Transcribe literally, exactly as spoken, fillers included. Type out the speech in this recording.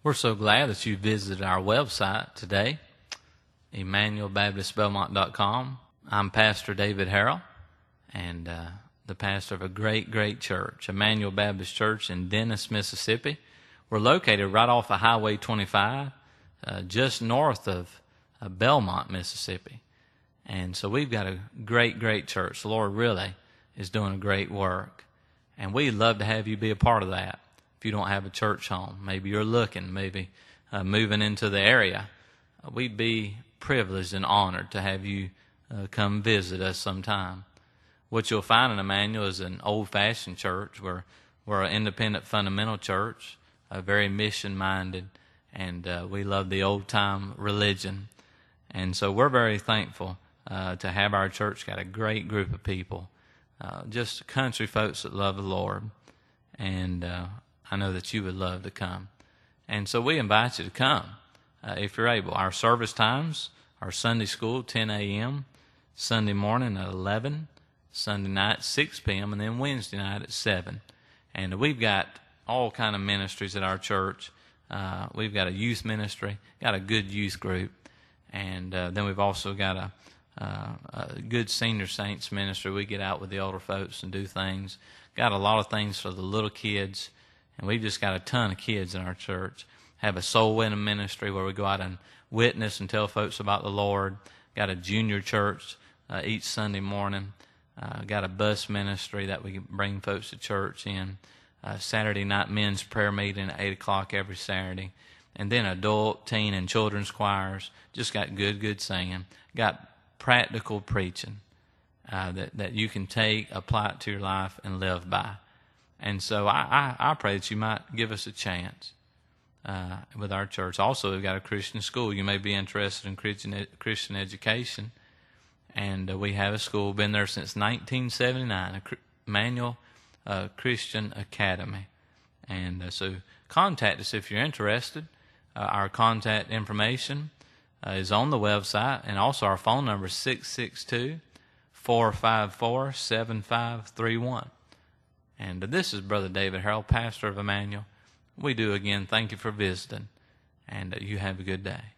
We're so glad that you visited our website today, Emmanuel Baptist Belmont dot com. I'm Pastor David Harrell, and uh, the pastor of a great, great church, Emmanuel Baptist Church in Dennis, Mississippi. We're located right off of Highway twenty-five, uh, just north of uh, Belmont, Mississippi. And so we've got a great, great church. The Lord really is doing a great work, and we'd love to have you be a part of that. If you don't have a church home, maybe you're looking, maybe uh, moving into the area, uh, we'd be privileged and honored to have you uh, come visit us sometime. What you'll find in Emmanuel is an old-fashioned church. We're, we're an independent fundamental church, uh, very mission-minded, and uh, we love the old-time religion. And so we're very thankful uh, to have our church. Got a great group of people, uh, just country folks that love the Lord. And uh, I know that you would love to come. And so we invite you to come uh, if you're able. Our service times are Sunday school, ten a.m., Sunday morning at eleven, Sunday night, six p.m., and then Wednesday night at seven. And we've got all kind of ministries at our church. Uh, we've got a youth ministry, got a good youth group, and uh, then we've also got a, uh, a good senior saints ministry. We get out with the older folks and do things. Got a lot of things for the little kids. And we've just got a ton of kids in our church. Have a soul winning ministry where we go out and witness and tell folks about the Lord. Got a junior church uh, each Sunday morning. Uh, got a bus ministry that we bring folks to church in. Uh, Saturday night men's prayer meeting at eight o'clock every Saturday. And then adult, teen, and children's choirs. Just got good, good singing. Got practical preaching uh, that, that you can take, apply it to your life, and live by. And so I, I, I pray that you might give us a chance uh, with our church. Also, we've got a Christian school. You may be interested in Christian, Christian education. And uh, we have a school, been there since nineteen seventy-nine, a Emmanuel uh, Christian Academy. And uh, so contact us if you're interested. Uh, our contact information uh, is on the website. And also our phone number is six six two, four five four, seven five three one. And this is Brother David Harrell, pastor of Emmanuel. We do again thank you for visiting, and you have a good day.